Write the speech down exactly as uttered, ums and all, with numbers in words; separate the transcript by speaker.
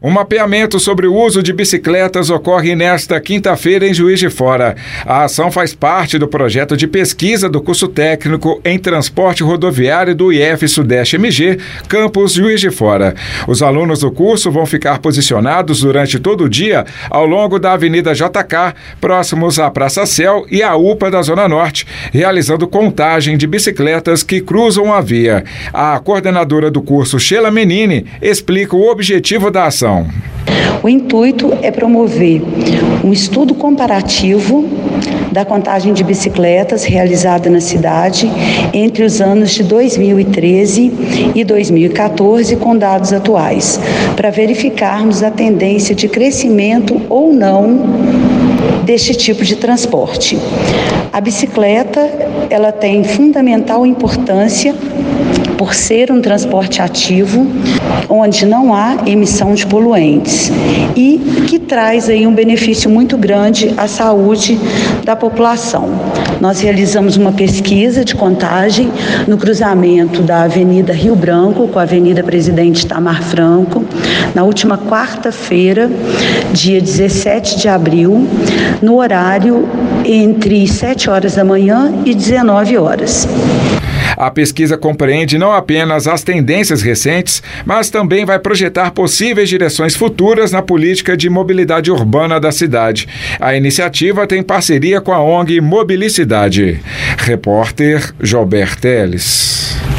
Speaker 1: Um mapeamento sobre o uso de bicicletas ocorre nesta quinta-feira em Juiz de Fora. A ação faz parte do projeto de pesquisa do curso técnico em transporte rodoviário do I F Sudeste M G, campus Juiz de Fora. Os alunos do curso vão ficar posicionados durante todo o dia ao longo da Avenida J K, próximos à Praça Céu e à U P A da Zona Norte, realizando contagem de bicicletas que cruzam a via. A coordenadora do curso, Sheila Menini, explica o objetivo da ação.
Speaker 2: O intuito é promover um estudo comparativo da contagem de bicicletas realizada na cidade entre os anos de dois mil e treze e dois mil e quatorze com dados atuais, para verificarmos a tendência de crescimento ou não deste tipo de transporte. A bicicleta, ela tem fundamental importância por ser um transporte ativo, onde não há emissão de poluentes e que traz aí um benefício muito grande à saúde da população. Nós realizamos uma pesquisa de contagem no cruzamento da Avenida Rio Branco com a Avenida Presidente Itamar Franco, na última quarta-feira, dia dezessete de abril, no horário entre sete horas da manhã e dezenove horas.
Speaker 1: A pesquisa compreende não apenas as tendências recentes, mas também vai projetar possíveis direções futuras na política de mobilidade urbana da cidade. A iniciativa tem parceria com a O N G Mobilicidade. Repórter Jober Teles.